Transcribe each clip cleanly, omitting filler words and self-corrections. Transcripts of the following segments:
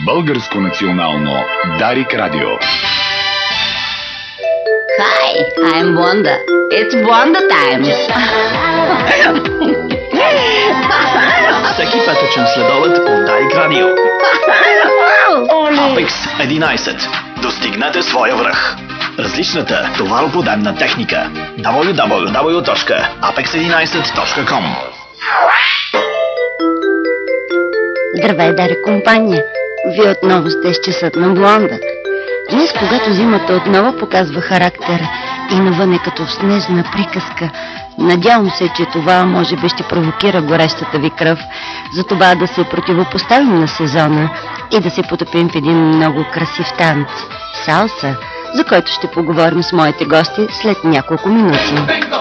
Българско национално Дарик Радио. Hi, I'm Wanda. It's Wanda time. Всеки петъчен следобед по Дарик Радио. Apex 11. Достигнете своя връх. Различната товароподемна техника. www.apex11.com. Здравей, Дарик компания! Вие отново сте с часът на Блонда. Днес, когато зимата отново показва характер и навън е като в снежна приказка, надявам се, че това може би ще провокира горещата ви кръв, за това да се противопоставим на сезона и да се потопим в един много красив танц – салса, за който ще поговорим с моите гости след няколко минути.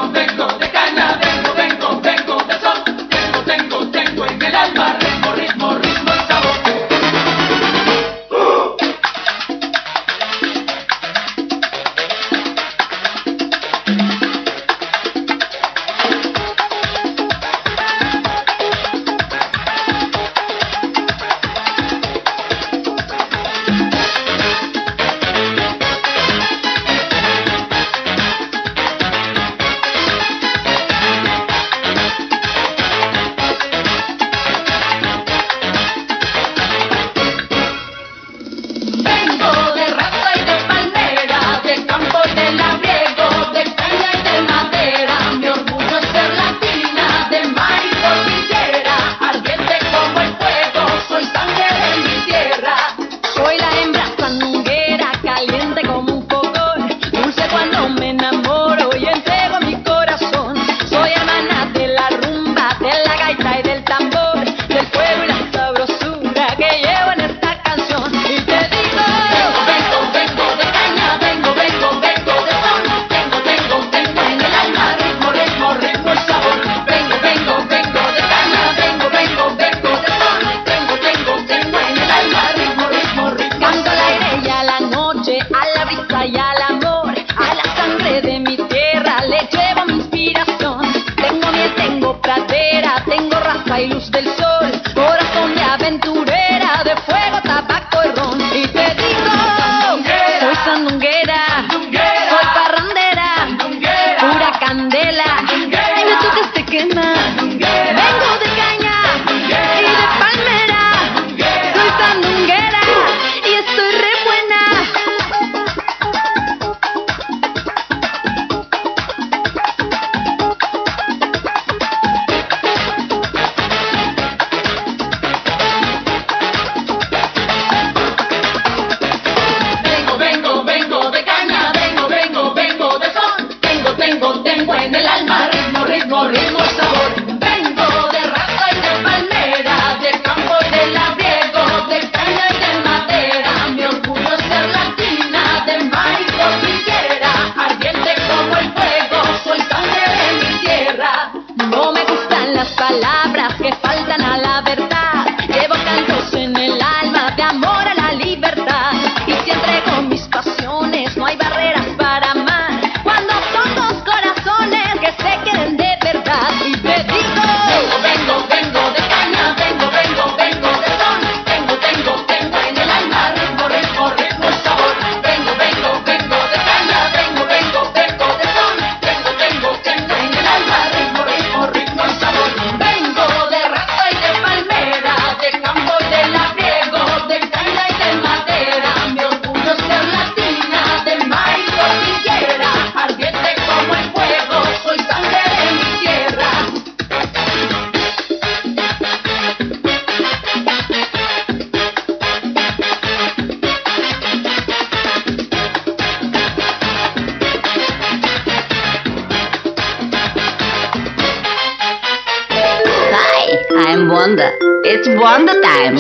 I'm Wanda. It's Wanda time.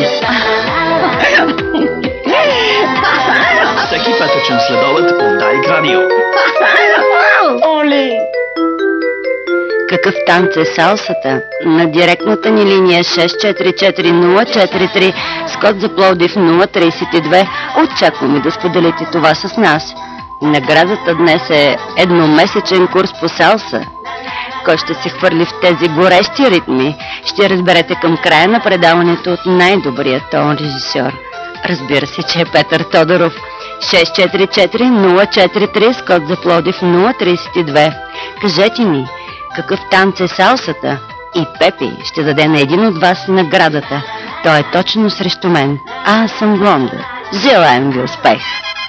Всеки петъчен следобед по Дарик Радио. Какъв танц е салсата? На директната ни линия 644-043 с код за Пловдив 032 очакваме да споделите това с нас. Наградата днес е едномесечен курс по салса. Кой ще се хвърли в тези горещи ритми, ще разберете към края на предаването от най-добрия тон режисьор. Разбира се, че е Петър Тодоров. 644-043 с код за Пловдив 032. Кажете ни, какъв танц е салсата? И Пепи ще даде на един от вас наградата. Той е точно срещу мен. Аз съм Блонда. Желаем ви успех!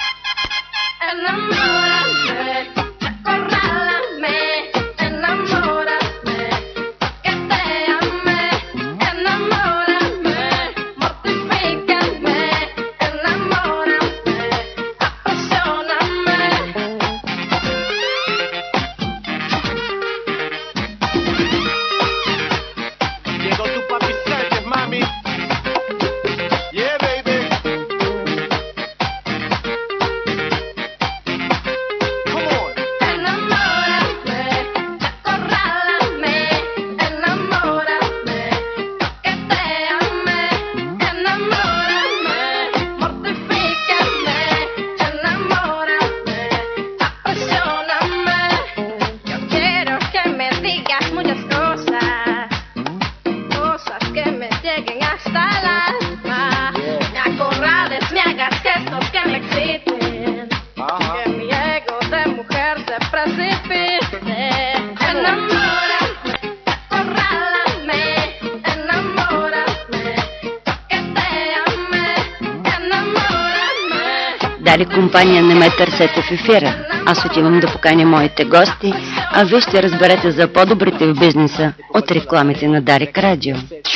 Дали компания не ме търсете в ефира. Аз отивам да поканя моите гости, а вие ще разберете за по-добрите в бизнеса от рекламите на Дарик Радио.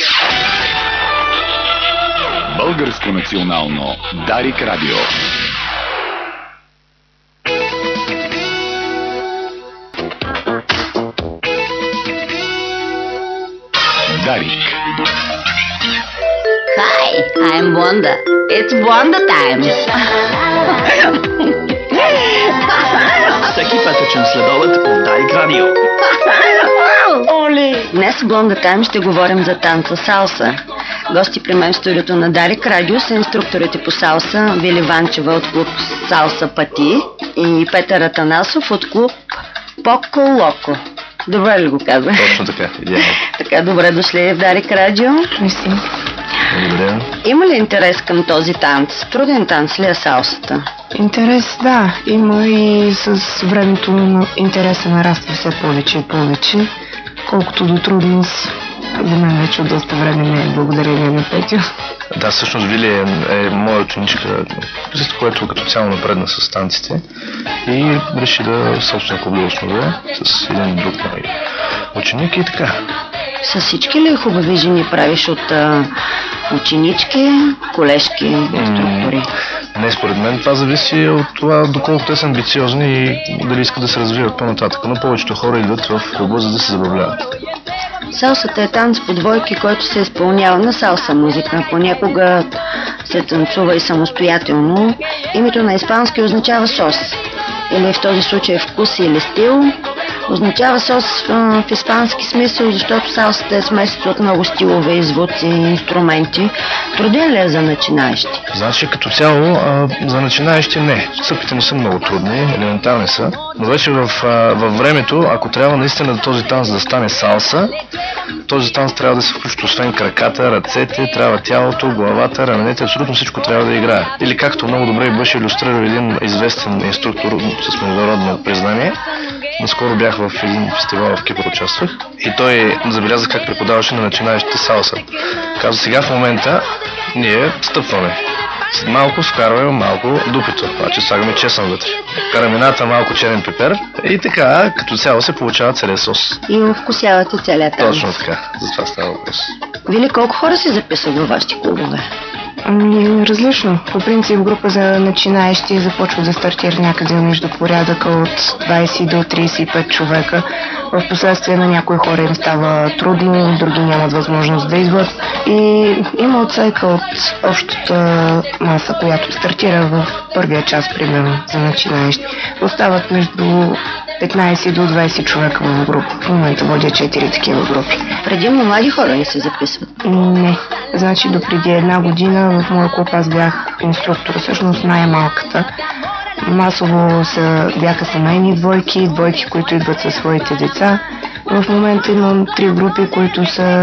Българско национално Дарик Радио. Дарик. Hi, I'm Wanda. It's Wanda time. Всеки петъчен следобед по Дарик Радио. Днес в Блонда Тайм ще говорим за танца салса. Гости при мен в студиото на Дарик Радио са инструкторите по салса Вили Ванчева от клуб Салса Пати и Петър Атанасов от клуб Поко Локо. Добре ли го каза? Точно така, идеално. Така, добре дошли в Дарик Радио. Мерси. Благодаря. Има ли интерес към този танц? Труден танц ли е салсата? Интерес, да. Има и с времето интереса нараства все повече и повече. Колкото до трудност, за мен вече от доста време не е благодарение на Петю. Да, всъщност Вили е моя ученичка, за което като цяло напредна с танците и реши да собствено клуб да основе с един друг мой ученик и така. С всички ли хубави жени правиш от ученички, колежки, инструктори? Не, според мен това зависи от това доколко те са амбициозни и дали искат да се развиват по-нататък. Но повечето хора идват в клуба, за да се забавляват. Салсата е танц по двойки, който се изпълнява на салса музика. Понякога се танцува и самостоятелно. Името на испански означава сос. Или в този случай вкус или стил. Означава сос в испански смисъл, защото салсата е смесица от много стилове и звуци, инструменти. Труден ли е за начинаещи? Значи като цяло за начинаещи не. Стъпките не са много трудни, елементарни са. Но вече във времето, ако трябва наистина този танц да стане салса, този танц трябва да се включи освен краката, ръцете, трябва тялото, главата, раменете, абсолютно всичко трябва да играе. Или както много добре беше илюстрирал един известен инструктор с международно признание, наскоро бях в един фестивал в Кипър, участвах и той забеляза как преподаваше на начинаещите салса. Казва, сега в момента ние стъпваме. След малко вкарваме малко дупито, значи слагаме чесън вътре. Карамината, малко черен пипер и така, като цяло се получава целият сос. И вкусявате целият танц. Точно така, за това става въпрос. Вили, колко хора се записват във вашите клубове? Различно. По принцип група за начинаещи започва да стартира някъде между порядъка от 20 до 35 човека. В последствие на някои хора им става трудно, други нямат възможност да идват. И има отсейка от общата маса, която стартира в първия час, примерно, за начинаещи. Остават между 15 до 20 човека в група. В момента водя 4 такива групи. Предимно млади хора ли се записват? Не. Значи допреди една година в моя клуб аз бях инструктор, всъщност най-малката. Масово бяха семейни двойки, които идват със своите деца. В момента имам 3 групи, които са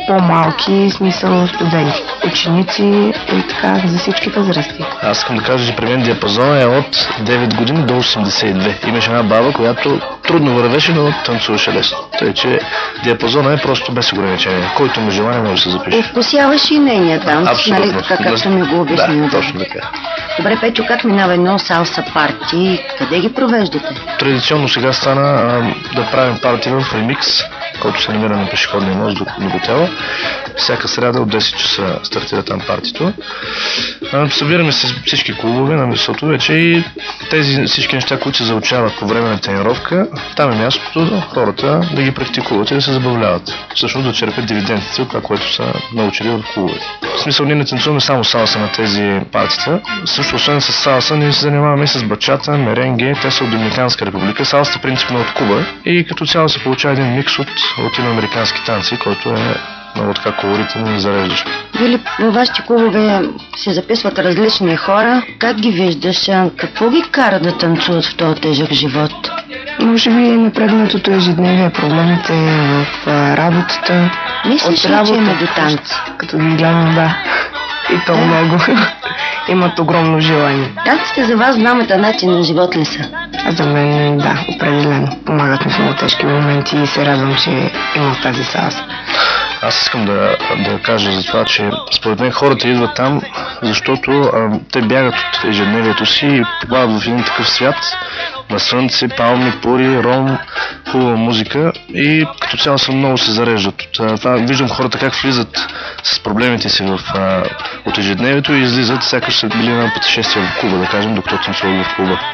по-малки, смисъл студенти, ученици и така за всички възрасти. Аз искам да кажа, че при мен диапазона е от 9 години до 82. Имаше една баба, която трудно вървеше, но танцуваше лесно. Тъй, че диапазона е просто без ограничение. Който има желание може да се запише. Вкусяваш и нейния танц, нали, така както ми го обяснил. Да, точно така. Добре, Печо, как минава едно салса парти? Къде ги провеждате? Традиционно сега стана да правим парти в ремикс, който се намира на пешеходния мост до хотела. Всяка сряда от 10 часа стартира там партито. Събираме се всички клубове на местото вече и тези всички неща, които се заучават по време на тренировка, там е мястото хората да ги практикуват и да се забавляват. Всъщност да черпят дивидендите от това, което са научили от клубовете. В смисъл, ние не танцуваме само салса на тези партита. Също, освен с салса, ние се занимаваме и с бачата, меренге. Те са от Доминиканска република. Салсата принципно от Куба. И като цяло се получава един микс от латиноамерикански танци, който е много така колоритен и зареждащ. Вили, във вашите клубове се записват различни хора. Как ги виждаш? Какво ги кара да танцуват в този тежък живот? Може би напреднатото ежедневие, проблемите в работата. Мислиш ли, че има до танци? Като ги гледам, да. И то много. Имат огромно желание. Танците за вас двамата начин на живот ли са? А за мен, да, определено. Помагат ми в много тежки моменти и се радвам, че имам тази салса. Аз искам да кажа за това, че според мен хората идват там, защото те бягат от ежедневието си и попадат в един такъв свят на слънце, палми, пури, ром, хубава музика и като цяло много се зареждат. Това виждам хората как влизат с проблемите си от ежедневието и излизат, сякаш са били на пътешествие в Куба, да кажем, докато танцуват в Куба.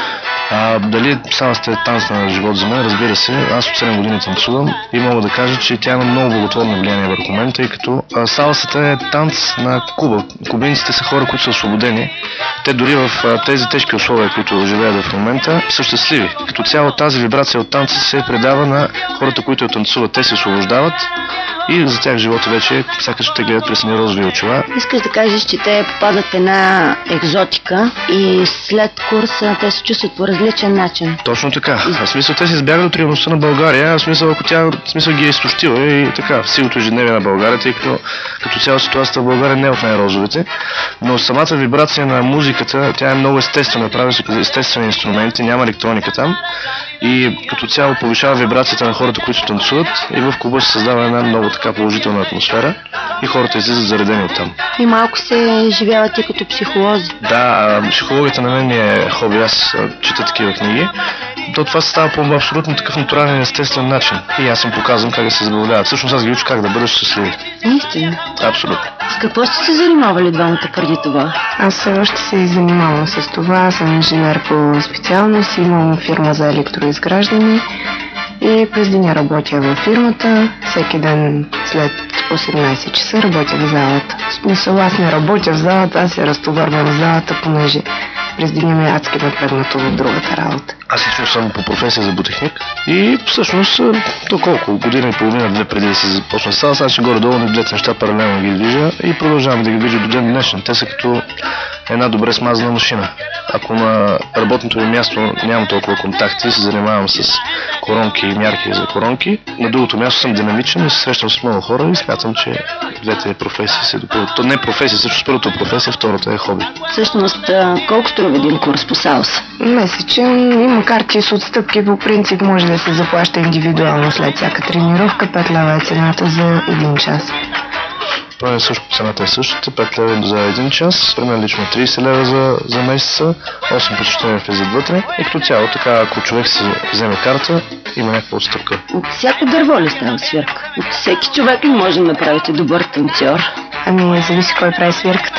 Дали салсата е танц на живот за мен, разбира се, аз от 7 години танцувам и мога да кажа, че тя има много благотворно влияние върху мен, тъй като салсата е танц на Куба. Кубинците са хора, които са освободени. Те дори в тези тежки условия, които живеят в момента, са щастливи. Като цяло тази вибрация от танца се предава на хората, които я танцуват. Те се освобождават и за тях живота вече сякаш ще гледат през едни розови очила. Искаш да кажеш, че те попадат в една екзотика и след курса те се чувстват по различен начин. Точно така. В смисъл те се избягат от реалността на България, в смисъл ако тя ги е изтощила и така в силото ежедневие на България, тъй като цяло ситуацията в България не е от най-розовите, но самата вибрация на музиката, тя е много естествена, прави се естествени инструменти, няма електроника там и като цяло повишава вибрацията на хората, които танцуват и в клуба се създава една много така положителна атмосфера и хората излизат заредени от там. И малко се изживяват и като психолози. Да, психологията на мен ми е хоби, аз чета такива книги. Това се става по абсолютно такъв натурален естествен начин. И аз им показвам как да се забавляват. Всъщност аз ги уча как да бъдеш щастливи. Наистина? Абсолютно. С какво сте се занимавали двамата преди това? Аз все още се занимавам с това. Аз съм инженер по специалност, имам фирма за електроизграждане и през деня работя във фирмата. Всеки ден след 18 часа работя в залата. В смисъл, аз не работя в залата, аз се разтоварвам в залата, понеже през деня ми е адски напрегнато в другата работа. Аз лично съм по професия за ботехник и всъщност до колко година и половина-две преди да се започна с аз ще горе-долу на двете неща паралелно ги движа и продължавам да ги движа до ден днешен. Те са като една добре смазана машина. Ако на работното ми място нямам толкова контакти, се занимавам с коронки и мярки за коронки, на другото място съм динамичен и се срещам с много хора и смятам, че двете професии се допълват. То не е професия, също първата професия, втората е хоби. Всъщност, колко струва един курс по салса? Месечен, макар че с отстъпки по принцип може да се заплаща индивидуално след всяка тренировка. 5 лева е цената за 1 час. Това е също, цената е същата, 5 лева за 1 час, при мен лично 30 лева за месеца, 8 посещения влизат вътре и като цяло така, ако човек си вземе карта, има някаква отстъпка. От всяко дърво ли става свирка? От всеки човек ли може да направите добър танцор? Ами, зависи кой прави свирката.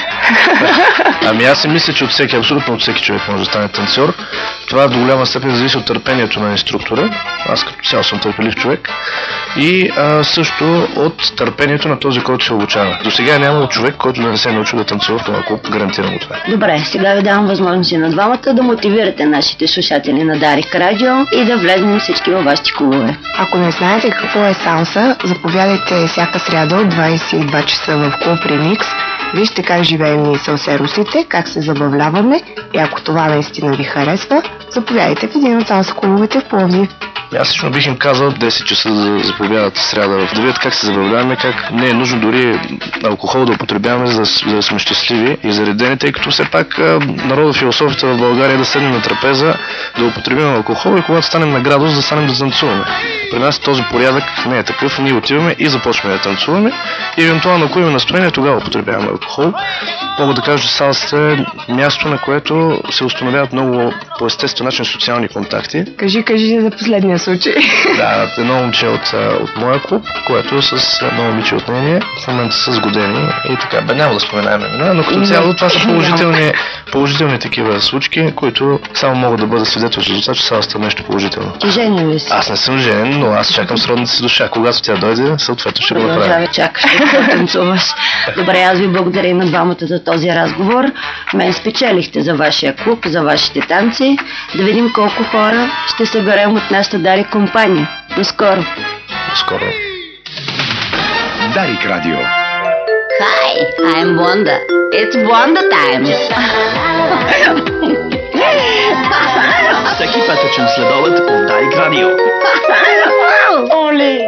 Ами аз си мисля, че от всеки, абсолютно от всеки човек може да стане танцор. Това до голяма степен зависи от търпението на инструктора. Аз като цяло съм търпелив човек. И също от търпението на този, който се обучава. До сега няма човек, който да не се научи да танцува в това клуб, гарантирам това. Добре, сега ви давам възможност и на двамата да мотивирате нашите слушатели на Дарик Радио и да влезем всички във вашите клубове. Ако не знаете какво е салса, заповядайте всяка сряда от 22 часа в клуб Ремикс Вижте как живеем ние салсерусите, как се забавляваме и ако това наистина ви харесва, заповядайте в един от салса-клубовете в Пловдив. Аз лично бих им казал 10 часа да заповядат сряда, да видят как се забавляваме, как не е нужно дори алкохол да употребяваме, за да сме щастливи и заредени, тъй като все пак народа, философията в България е да седнем на трапеза, да употребим алкохол и когато станем на градус да станем да танцуваме. При нас този порядък не е такъв, ние отиваме и започваме да танцуваме и евентуално ако имаме настроение, тогава употребяваме алкохол. Мога да кажа, че салсата е място, на което се установяват много по естествен начин социални контакти. Кажи за последния случай. Да, едно момче от моя клуб, което с едно момиче от нейния, в момента са сгодени и така. Няма да споменаем имена, но като цяло това са положителни такива случки, които само могат да бъдат свидетелство за това, че салсата е нещо положително. Ти женен ли си? Аз не съм женен, но аз чакам сродната си душа. Когато тя дойде, съответно ще го направя. Продължавай, чакаш, да танцуваш. Добре, аз ви благодаря и на двамата за този разговор. Мен спечелихте за вашия клуб, за вашите танци. Да видим колко хора ще съберем от нашата Дарик компания. До скоро. До скоро. Дарик Радио. Hi, I'm Wanda. It's Wanda time. Всеки петъчен следобед по Дарик Радио. Оле!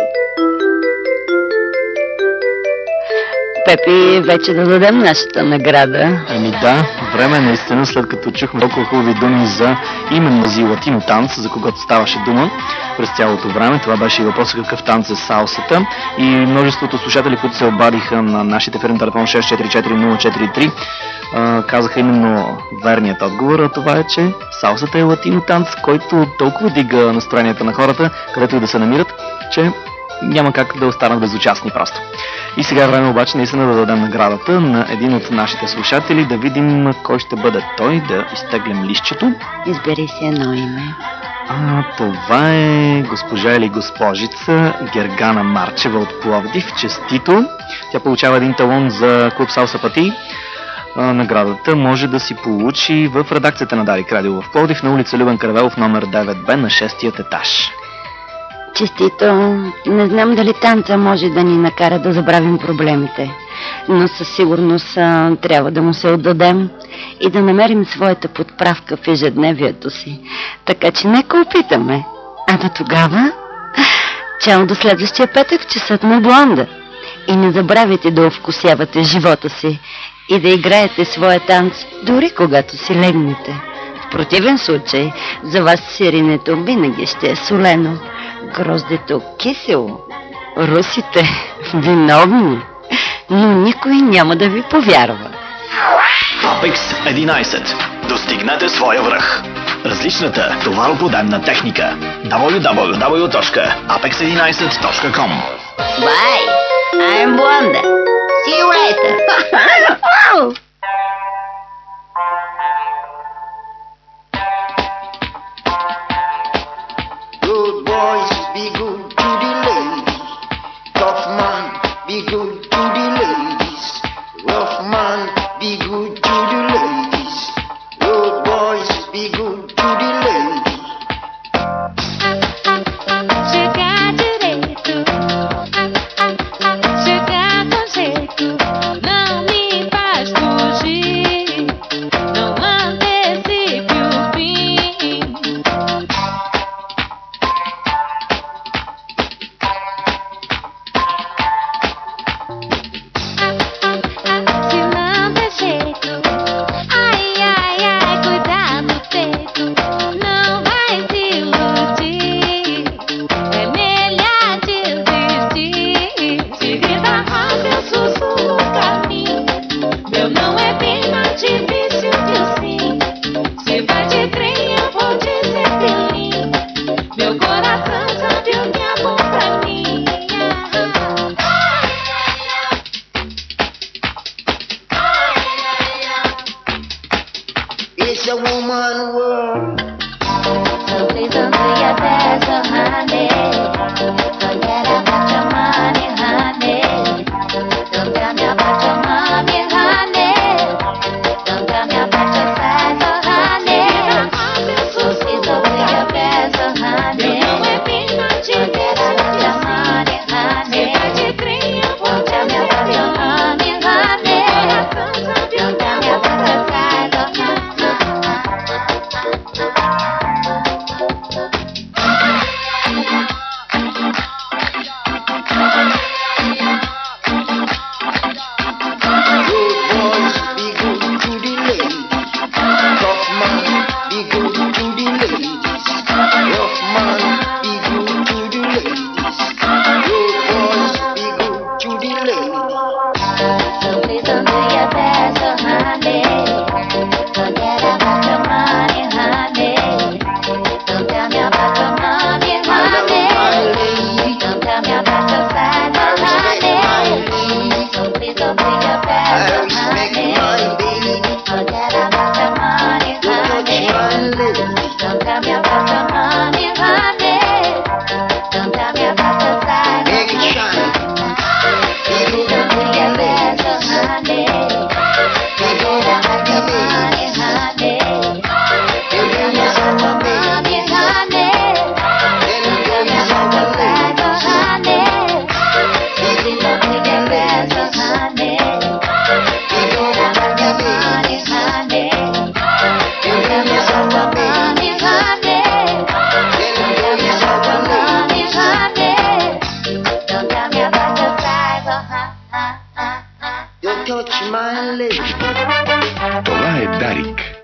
Пепи, вече да дадем нашата награда. Ами да, време наистина, след като чухме толкова хубави думи за именно за латино танц, за когото ставаше дума през цялото време. Това беше и въпросът какъв танц е салсата. И множеството слушатели, които се обадиха на нашите ефирен телефон 644-043, казаха именно верният отговор, а това е, че салсата е латино танц, който толкова дига настроението на хората, където и да се намират, че няма как да останат безучастни просто. И сега е време обаче наистина да дадем наградата на един от нашите слушатели, да видим кой ще бъде той, да изтеглим листчето. Избери си едно име. Това е госпожа или госпожица Гергана Марчева от Пловдив. Честито! Тя получава един талон за клуб Салса Пати. Наградата може да си получи в редакцията на Дарик Радио в Пловдив на улица Любен Каравелов, номер 9Б на 6-тият етаж. Честито, не знам дали танца може да ни накара да забравим проблемите, но със сигурност трябва да му се отдадем и да намерим своята подправка в ежедневието си. Така че нека опитаме. А до тогава, чао до следващия петък в часът на Блонда. И не забравяйте да овкусявате живота си и да играете своя танц, дори когато си легнете. В противен случай, за вас сиренето винаги ще е солено, гроздето кисело, русите виновни, но никой няма да ви повярва. Apex 11. Достигнете своя връх. Различната товароподемна техника. www.apex11.com. Bye, I'm Wanda. See you later. Good boys, be good to the ladies. Tough man, be good to the ladies. Rough man, be good to the ladies. Good boys, be good to the ladies. Chegar direito, chegar com jeito, não me faz fugir, não antecipe o fim. Se não der jeito, ai, ai, ai, cuidar do peito, não vai se iludir, é melhor desistir. Se vida rosa, eu sussurro o caminho, meu não é bem mais difícil que o sim. Se vai de trem, eu vou dizer felim, meu coração sabe o que é bom pra mim. It's a woman world. So please don't say your best, so honey. Forget about your money, honey. Don't tell me about your mommy, honey. Don't tell me about your size, so honey. So please don't say your best, so honey. Forget about your money, honey. Don't tell me about your mommy, honey. Don't touch my leg. Това е Дарик.